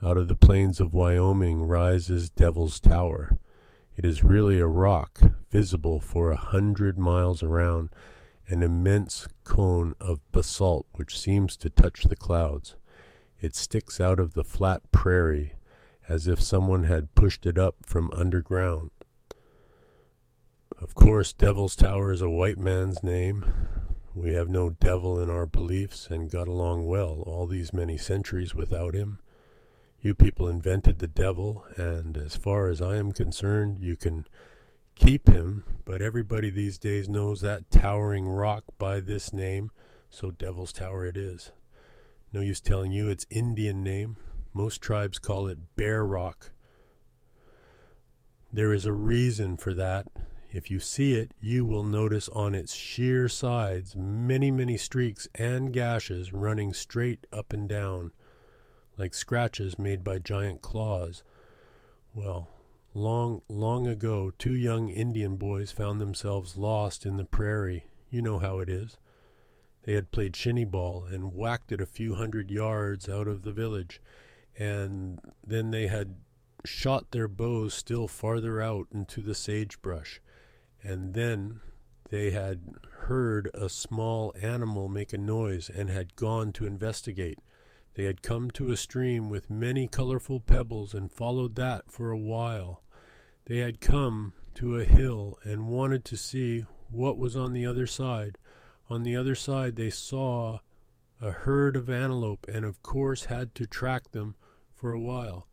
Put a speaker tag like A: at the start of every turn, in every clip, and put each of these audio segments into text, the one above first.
A: Out of the plains of Wyoming rises Devil's Tower. It is really a rock, visible for 100 miles around, an immense cone of basalt which seems to touch the clouds. It sticks out of the flat prairie as if someone had pushed it up from underground. Of course, Devil's Tower is a white man's name. We have no devil in our beliefs and got along well all these many centuries without him. You people invented the devil, and as far as I am concerned, you can keep him, but everybody these days knows that towering rock by this name, so Devil's Tower it is. No use telling you its Indian name. Most tribes call it Bear Rock. There is a reason for that. If you see it, you will notice on its sheer sides many, many streaks and gashes running straight up and down, like scratches made by giant claws. Well, long ago, two young Indian boys found themselves lost in the prairie. You know how it is. They had played shinny ball and whacked it a few hundred yards out of the village, and then they had shot their bows still farther out into the sagebrush. And then they had heard a small animal make a noise and had gone to investigate. They had come to a stream with many colorful pebbles and followed that for a while. They had come to a hill and wanted to see what was on the other side. On the other side they saw a herd of antelope and of course had to track them for a while.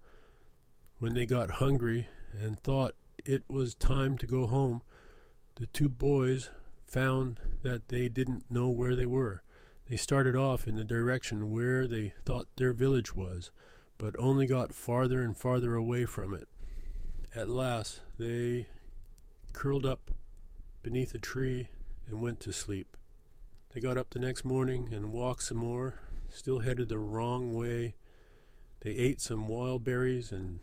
A: When they got hungry and thought it was time to go home, the two boys found that they didn't know where they were. They started off in the direction where they thought their village was, but only got farther and farther away from it. At last, they curled up beneath a tree and went to sleep. They got up the next morning and walked some more, still headed the wrong way. They ate some wild berries and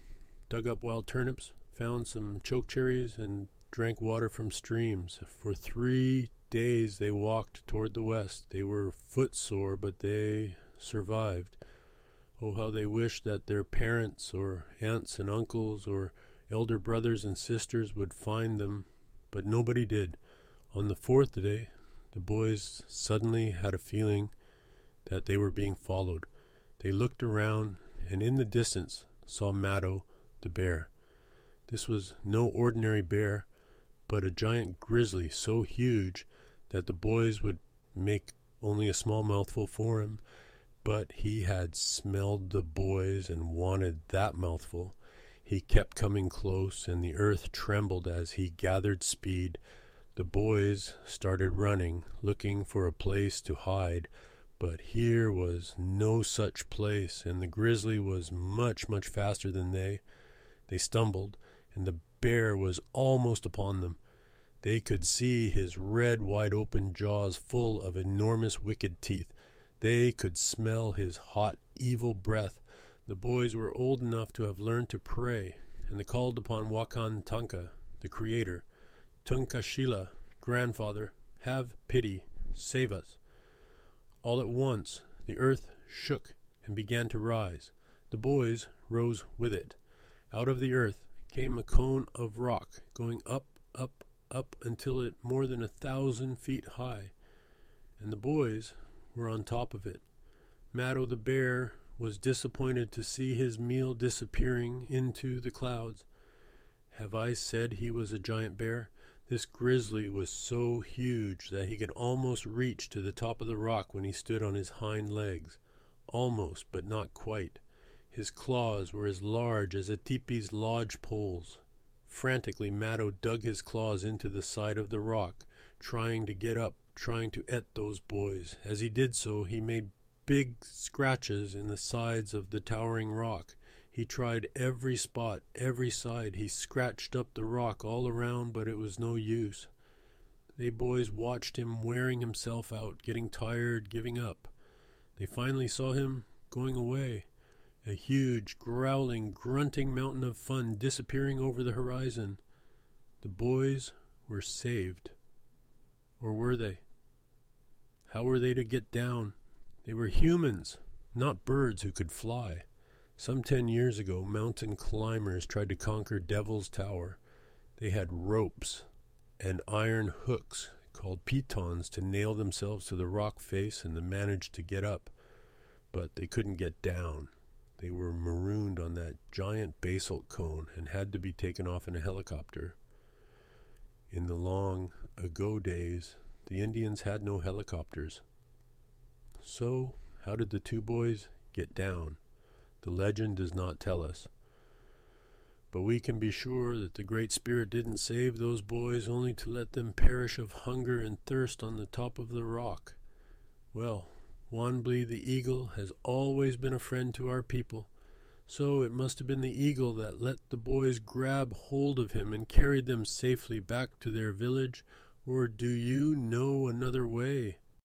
A: dug up wild turnips, found some chokecherries, and drank water from streams. For 3 days they walked toward the west. They were footsore, but they survived. Oh, how they wished that their parents or aunts and uncles or elder brothers and sisters would find them, but nobody did. On the 4th day, the boys suddenly had a feeling that they were being followed. They looked around and in the distance saw Mado the bear. This was no ordinary bear, but a giant grizzly so huge that the boys would make only a small mouthful for him, but he had smelled the boys and wanted that mouthful. He kept coming close, and the earth trembled as he gathered speed. The boys started running, looking for a place to hide, but here was no such place, and the grizzly was much, much faster than they. They stumbled, and the bear was almost upon them. They could see his red, wide-open jaws full of enormous wicked teeth. They could smell his hot, evil breath. The boys were old enough to have learned to pray, and they called upon Wakan Tanka, the Creator. Tunkashila, grandfather, have pity, save us. All at once, the earth shook and began to rise. The boys rose with it. Out of the earth came a cone of rock, going up, up, up until it more than 1,000 feet high, and the boys were on top of it. Mado the bear was disappointed to see his meal disappearing into the clouds. Have I said he was a giant bear? This grizzly was so huge that he could almost reach to the top of the rock when he stood on his hind legs. Almost, but not quite. His claws were as large as a teepee's lodge poles. Frantically, Mado dug his claws into the side of the rock, trying to get up, trying to eat those boys. As he did so, he made big scratches in the sides of the towering rock. He tried every spot, every side. He scratched up the rock all around, but it was no use. They boys watched him wearing himself out, getting tired, giving up. They finally saw him going away. A huge, growling, grunting mountain of fun disappearing over the horizon. The boys were saved. Or were they? How were they to get down? They were humans, not birds who could fly. Some 10 years ago, mountain climbers tried to conquer Devil's Tower. They had ropes and iron hooks called pitons to nail themselves to the rock face, and they managed to get up, but they couldn't get down. They were marooned on that giant basalt cone and had to be taken off in a helicopter. In the long ago days, the Indians had no helicopters. So, how did the two boys get down? The legend does not tell us. But we can be sure that the Great Spirit didn't save those boys only to let them perish of hunger and thirst on the top of the rock. Well, Wanbli the eagle has always been a friend to our people, so it must have been the eagle that let the boys grab hold of him and carried them safely back to their village. Or do you know another way?